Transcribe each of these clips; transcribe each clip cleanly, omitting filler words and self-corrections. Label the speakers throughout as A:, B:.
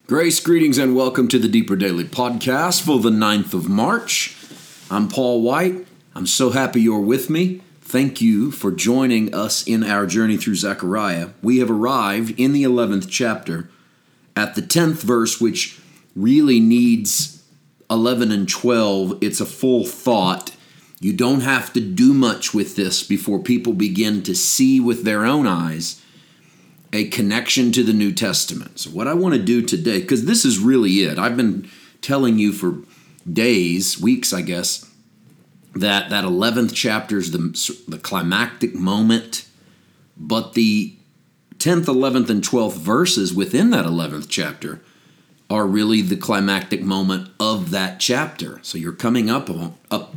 A: Grace, greetings, and welcome to the Deeper Daily Podcast for the 9th of March. I'm Paul White. I'm so happy you're with me. Thank you for joining us in our journey through Zechariah. We have arrived in the 11th chapter at the 10th verse, which really needs 11 and 12. It's a full thought. You don't have to do much with this before people begin to see with their own eyes a connection to the New Testament. So what I want to do today, because this is really it. I've been telling you for days, weeks, I guess, that 11th chapter is the climactic moment, but the 10th, 11th, and 12th verses within that 11th chapter are really the climactic moment of that chapter. So you're coming upon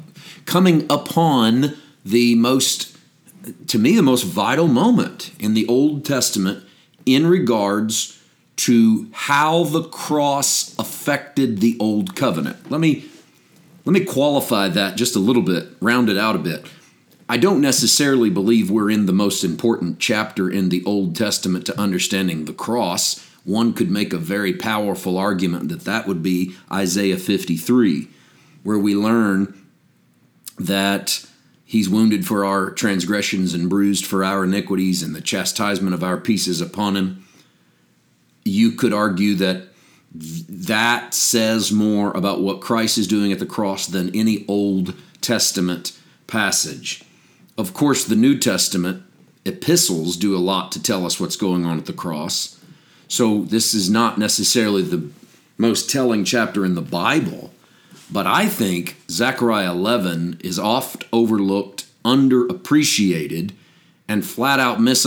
A: the most, to me, the most vital moment in the Old Testament in regards to how the cross affected the Old Covenant. Let me qualify that just a little bit, round it out a bit. I don't necessarily believe we're in the most important chapter in the Old Testament to understanding the cross. One could make a very powerful argument that would be Isaiah 53, where we learn that He's wounded for our transgressions and bruised for our iniquities, and the chastisement of our peace is upon Him. You could argue that that says more about what Christ is doing at the cross than any Old Testament passage. Of course, the New Testament epistles do a lot to tell us what's going on at the cross. So this is not necessarily the most telling chapter in the Bible. But I think Zechariah 11 is oft overlooked, underappreciated, and flat out missed.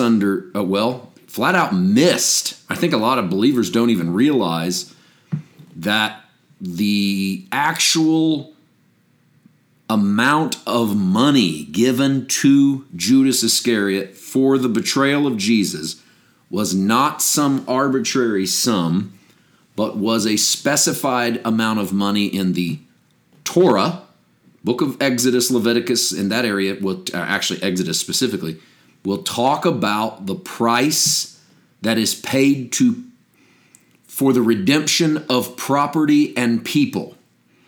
A: I think a lot of believers don't even realize that the actual amount of money given to Judas Iscariot for the betrayal of Jesus was not some arbitrary sum, but was a specified amount of money in the Torah, book of Exodus, Leviticus, in that area, actually Exodus specifically, will talk about the price that is paid for the redemption of property and people.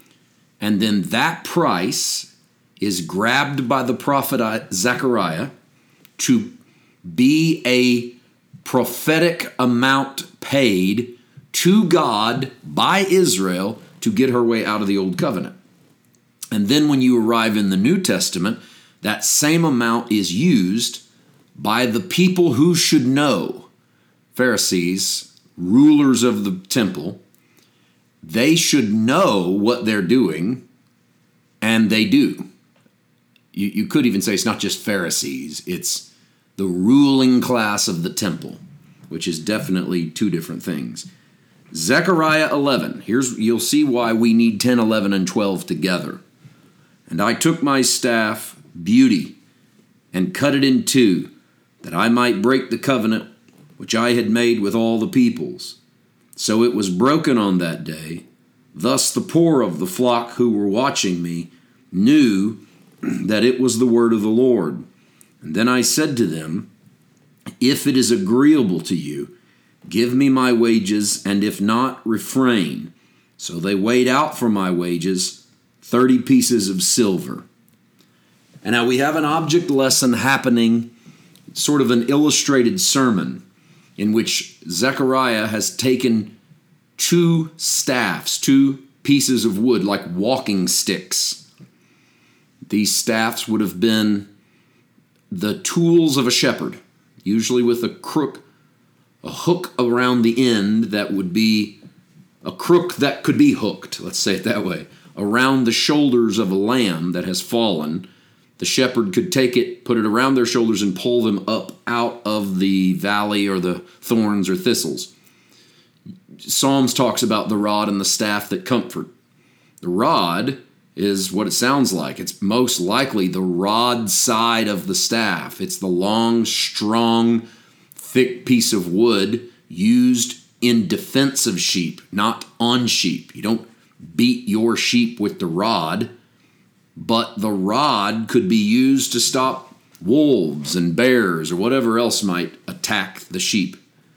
A: And then that price is grabbed by the prophet Zechariah to be a prophetic amount paid to God by Israel to get her way out of the Old Covenant. And then when you arrive in the New Testament, that same amount is used by the people who should know, Pharisees, rulers of the temple. They should know what they're doing, and they do. You could even say it's not just Pharisees, it's the ruling class of the temple, which is definitely two different things. Zechariah 11, you'll see why we need 10, 11, and 12 together. And I took my staff, beauty, and cut it in two, that I might break the covenant which I had made with all the peoples. So it was broken on that day. Thus the poor of the flock who were watching me knew that it was the word of the Lord. And then I said to them, if it is agreeable to you, give me my wages, and if not, refrain. So they weighed out for my wages 30 pieces of silver. And now we have an object lesson happening, sort of an illustrated sermon, in which Zechariah has taken two staffs, two pieces of wood, like walking sticks. These staffs would have been the tools of a shepherd, usually with a hook around the end that would be a crook that could be hooked, let's say it that way, around the shoulders of a lamb that has fallen. The shepherd could take it, put it around their shoulders, and pull them up out of the valley or the thorns or thistles. Psalms talks about the rod and the staff that comfort. The rod is what it sounds like. It's most likely the rod side of the staff. It's the long, strong, thick piece of wood used in defense of sheep, not on sheep. You don't beat your sheep with the rod, but the rod could be used to stop wolves and bears or whatever else might attack the sheep.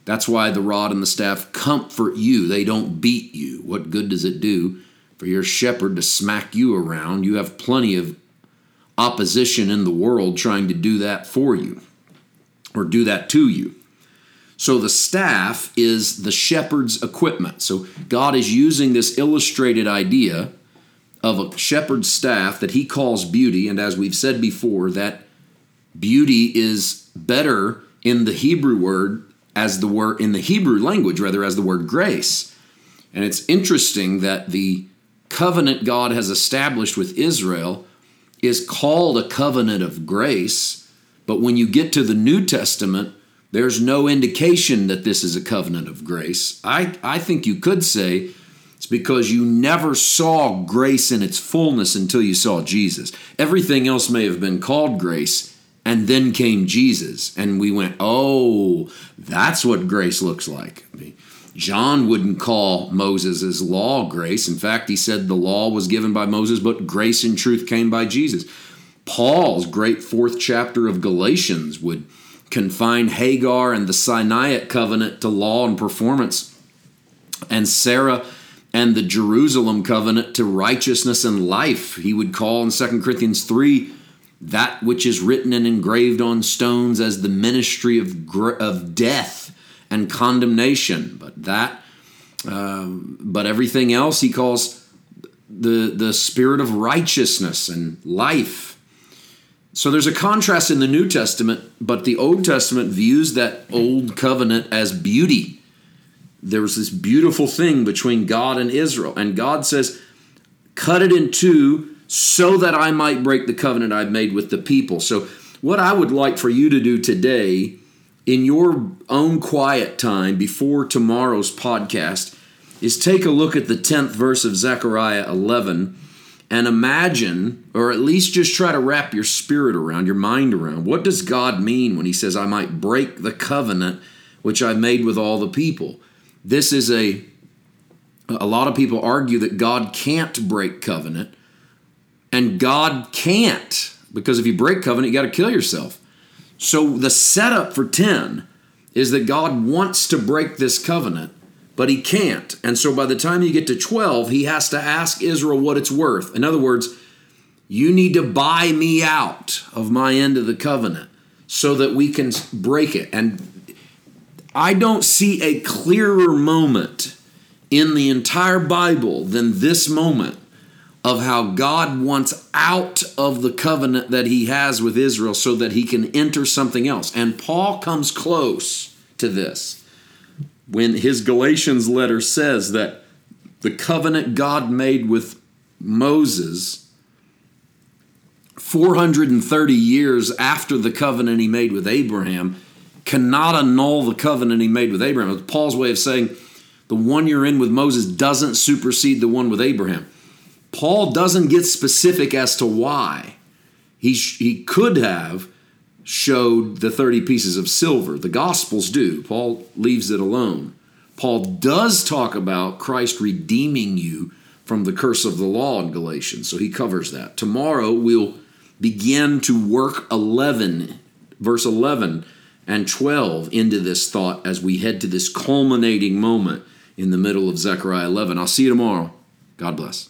A: That's why the rod and the staff comfort you. They don't beat you. What good does it do for your shepherd to smack you around? You have plenty of opposition in the world trying to do that for you or do that to you. So the staff is the shepherd's equipment. So God is using this illustrated idea of a shepherd's staff that he calls beauty. And as we've said before, that beauty is better in the Hebrew word as the word in the Hebrew language, rather, as the word grace. And it's interesting that the covenant God has established with Israel is called a covenant of grace. But when you get to the New Testament, there's no indication that this is a covenant of grace. I think you could say it's because you never saw grace in its fullness until you saw Jesus. Everything else may have been called grace, and then came Jesus. And we went, oh, that's what grace looks like. John wouldn't call Moses' law grace. In fact, he said the law was given by Moses, but grace and truth came by Jesus. Paul's great 4th chapter of Galatians would confine Hagar and the Sinaitic covenant to law and performance, and Sarah and the Jerusalem covenant to righteousness and life. He would call in 2 Corinthians 3 that which is written and engraved on stones as the ministry of death and condemnation. But everything else he calls the spirit of righteousness and life. So there's a contrast in the New Testament, but the Old Testament views that old covenant as beauty. There was this beautiful thing between God and Israel, and God says, cut it in two so that I might break the covenant I've made with the people. So what I would like for you to do today in your own quiet time before tomorrow's podcast is take a look at the 10th verse of Zechariah 11 and imagine, or at least just try to wrap your spirit around, your mind around, what does God mean when he says, I might break the covenant which I made with all the people? This is a lot of people argue that God can't break covenant, and God can't, because if you break covenant, you got to kill yourself. So the setup for 10 is that God wants to break this covenant, but he can't. And so by the time you get to 12, he has to ask Israel what it's worth. In other words, you need to buy me out of my end of the covenant so that we can break it. And I don't see a clearer moment in the entire Bible than this moment of how God wants out of the covenant that he has with Israel so that he can enter something else. And Paul comes close to this when his Galatians letter says that the covenant God made with Moses 430 years after the covenant he made with Abraham cannot annul the covenant he made with Abraham. It's Paul's way of saying the one you're in with Moses doesn't supersede the one with Abraham. Paul doesn't get specific as to why. He could have showed the 30 pieces of silver. The Gospels do. Paul leaves it alone. Paul does talk about Christ redeeming you from the curse of the law in Galatians, so he covers that. Tomorrow we'll begin to work 11, verse 11 and 12 into this thought as we head to this culminating moment in the middle of Zechariah 11. I'll see you tomorrow. God bless.